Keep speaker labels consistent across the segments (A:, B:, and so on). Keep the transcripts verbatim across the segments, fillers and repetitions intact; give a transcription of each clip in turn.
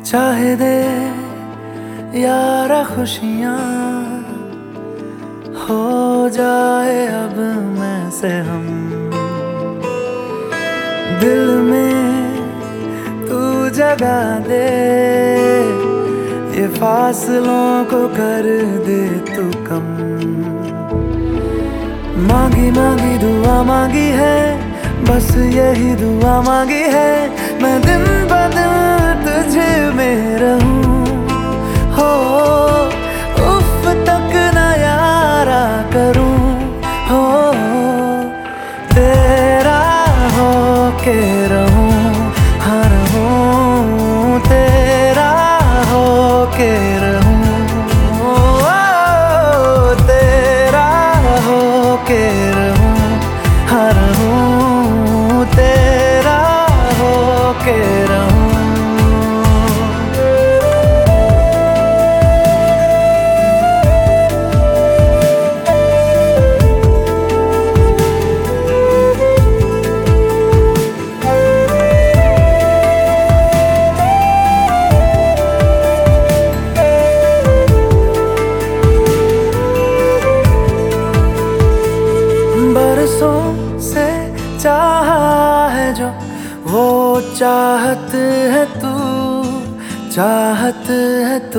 A: चाहे दे यारा खुशियाँ, हो जाए अब मैं से हम। दिल में तू जगा दे, ये फासलों को कर दे तू कम। मांगी मांगी दुआ मांगी है, बस यही दुआ मांगी है, मैं दिन ब दिन तुझ में रहूं। हो उफ तक न यारा करूं, हो तेरा हो के रहूं, हाँ रहूं तेरा हो के रहूं, ओ तेरा हो के रहूं, हाँ रहूं तेरा हो के रहूं। बरसों से चाहा है जो, वो चाहत है तू, चाहत है तू।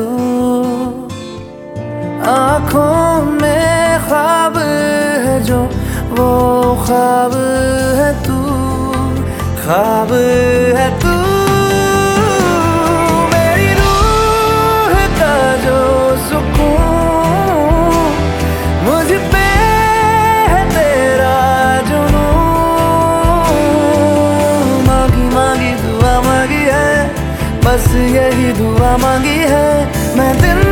A: आँखों में ख्वाब है जो, वो ख्वाब है तू, ख्वाब है तू। मेरी रूह का जो सुकून मुझ पे है तेरा जुनून। मांगी मांगी दुआ मांगी है, बस यही दुआ मांगी है, मैं दिन